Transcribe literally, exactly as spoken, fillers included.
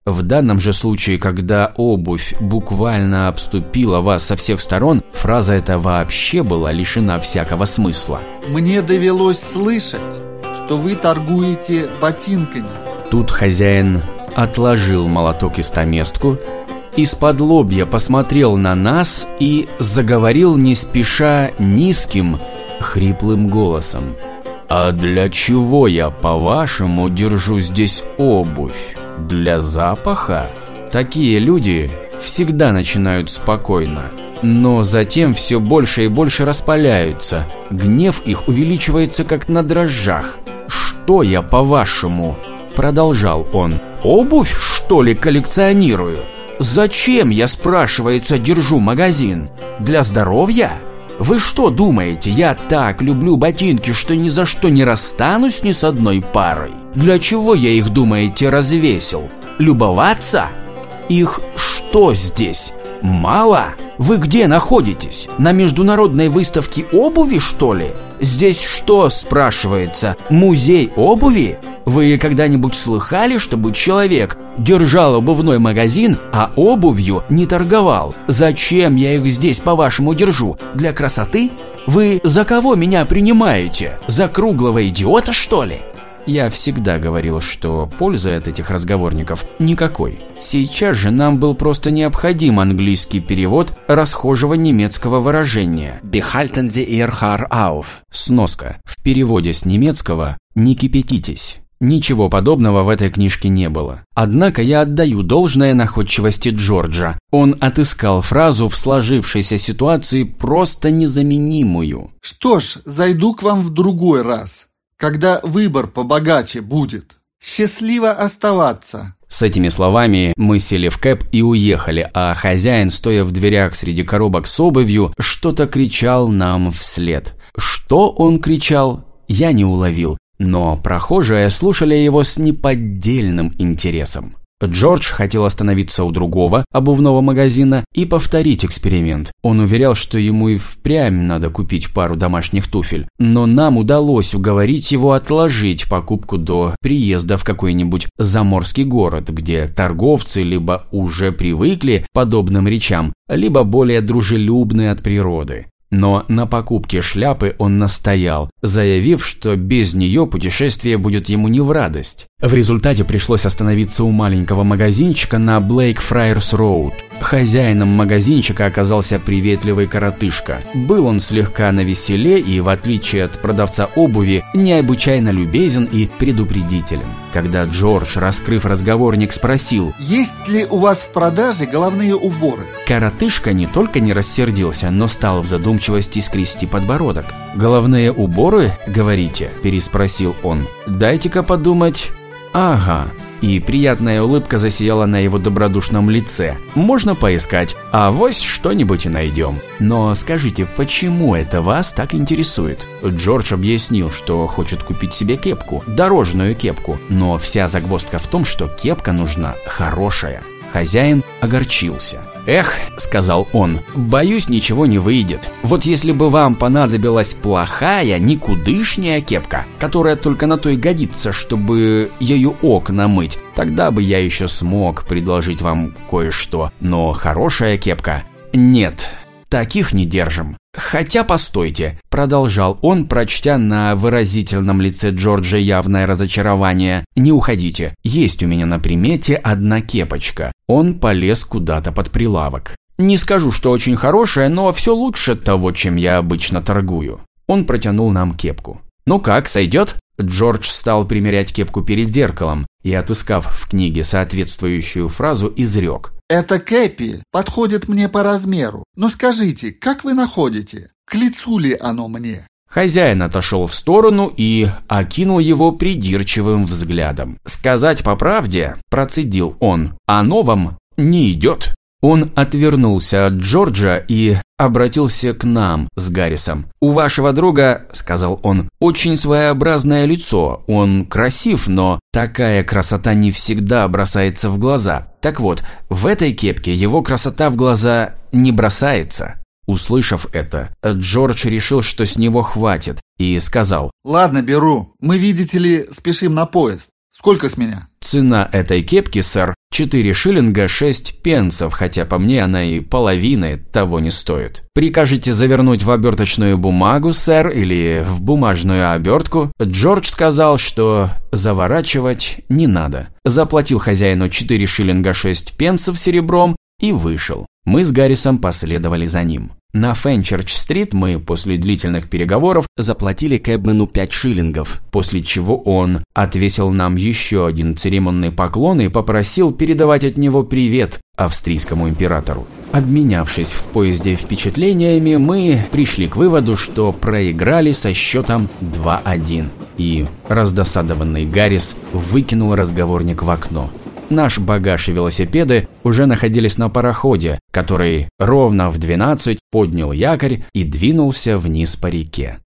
В данном же случае, когда обувь буквально обступила вас со всех сторон, фраза эта вообще была лишена всякого смысла. Мне довелось слышать, что вы торгуете ботинками. Тут хозяин отложил молоток и стаместку, из-под лобья посмотрел на нас и заговорил не спеша низким, хриплым голосом. «А для чего я, по-вашему, держу здесь обувь? Для запаха?» Такие люди всегда начинают спокойно, но затем все больше и больше распаляются. Гнев их увеличивается как на дрожжах. «Что я, по-вашему?» – продолжал он. «Обувь, что ли, коллекционирую? Зачем, я, спрашивается, держу магазин? Для здоровья? Вы что думаете, я так люблю ботинки, что ни за что не расстанусь ни с одной парой? Для чего я их, думаете, развесил? Любоваться? Их что здесь? Мало? Вы где находитесь? На международной выставке обуви, что ли? Здесь что, спрашивается, музей обуви? Вы когда-нибудь слыхали, чтобы человек держал обувной магазин, а обувью не торговал? Зачем я их здесь, по-вашему, держу? Для красоты? Вы за кого меня принимаете? За круглого идиота, что ли? Я всегда говорил, что пользы от этих разговорников никакой. Сейчас же нам был просто необходим английский перевод расхожего немецкого выражения «Behalten Sie Ihr Haar auf». Сноска. В переводе с немецкого «не кипятитесь». Ничего подобного в этой книжке не было. Однако я отдаю должное находчивости Джорджа. Он отыскал фразу в сложившейся ситуации просто незаменимую. Что ж, зайду к вам в другой раз, когда выбор побогаче будет. Счастливо оставаться. С этими словами мы сели в кэб и уехали, а хозяин, стоя в дверях среди коробок с обувью, что-то кричал нам вслед. Что он кричал, я не уловил, но прохожие слушали его с неподдельным интересом. Джордж хотел остановиться у другого обувного магазина и повторить эксперимент. Он уверял, что ему и впрямь надо купить пару домашних туфель, но нам удалось уговорить его отложить покупку до приезда в какой-нибудь заморский город, где торговцы либо уже привыкли к подобным речам, либо более дружелюбны от природы. Но на покупке шляпы он настоял, заявив, что без нее путешествие будет ему не в радость. В результате пришлось остановиться у маленького магазинчика на Блейкфрайерс Роуд. Хозяином магазинчика оказался приветливый коротышка. Был он слегка навеселе и, в отличие от продавца обуви, необычайно любезен и предупредителен. Когда Джордж, раскрыв разговорник, спросил: «Есть ли у вас в продаже головные уборы?» Коротышка не только не рассердился, но стал в задумчивости скрести подбородок. «Головные уборы, говорите?» – переспросил он. «Дайте-ка подумать. Ага». И приятная улыбка засияла на его добродушном лице. «Можно поискать, авось что-нибудь и найдем. Но скажите, почему это вас так интересует?» Джордж объяснил, что хочет купить себе кепку, дорожную кепку, но вся загвоздка в том, что кепка нужна хорошая. Хозяин огорчился. «Эх», — сказал он, — «боюсь, ничего не выйдет. Вот если бы вам понадобилась плохая, никудышняя кепка, которая только на то и годится, чтобы ею окна мыть, тогда бы я еще смог предложить вам кое-что. Но хорошая кепка — нет, таких не держим. Хотя, постойте», — продолжал он, прочтя на выразительном лице Джорджа явное разочарование, «не уходите, есть у меня на примете одна кепочка». Он полез куда-то под прилавок. «Не скажу, что очень хорошая, но все лучше того, чем я обычно торгую». Он протянул нам кепку. «Ну как, сойдет?» Джордж стал примерять кепку перед зеркалом и, отыскав в книге соответствующую фразу, изрек: «Это кепи подходит мне по размеру. Но скажите, как вы находите? К лицу ли оно мне?» Хозяин отошел в сторону и окинул его придирчивым взглядом. «Сказать по правде, — процедил он, — оно вам не идет». Он отвернулся от Джорджа и обратился к нам с Гаррисом. «У вашего друга, — сказал он, — очень своеобразное лицо. Он красив, но такая красота не всегда бросается в глаза. Так вот, в этой кепке его красота в глаза не бросается». Услышав это, Джордж решил, что с него хватит, и сказал: «Ладно, беру. Мы, видите ли, спешим на поезд. Сколько с меня?» «Цена этой кепки, сэр, четыре шиллинга шесть пенсов, хотя по мне она и половины того не стоит. Прикажете завернуть в оберточную бумагу, сэр, или в бумажную обертку? Джордж сказал, что заворачивать не надо. Заплатил хозяину четыре шиллинга шесть пенсов серебром и вышел. Мы с Гаррисом последовали за ним. На Фенчерч-стрит мы после длительных переговоров заплатили кэбмену пять шиллингов, после чего он отвесил нам еще один церемонный поклон и попросил передавать от него привет австрийскому императору. Обменявшись в поезде впечатлениями, мы пришли к выводу, что проиграли со счетом два один, и раздосадованный Гаррис выкинул разговорник в окно. Наш багаж и велосипеды уже находились на пароходе, который ровно в двенадцать поднял якорь и двинулся вниз по реке.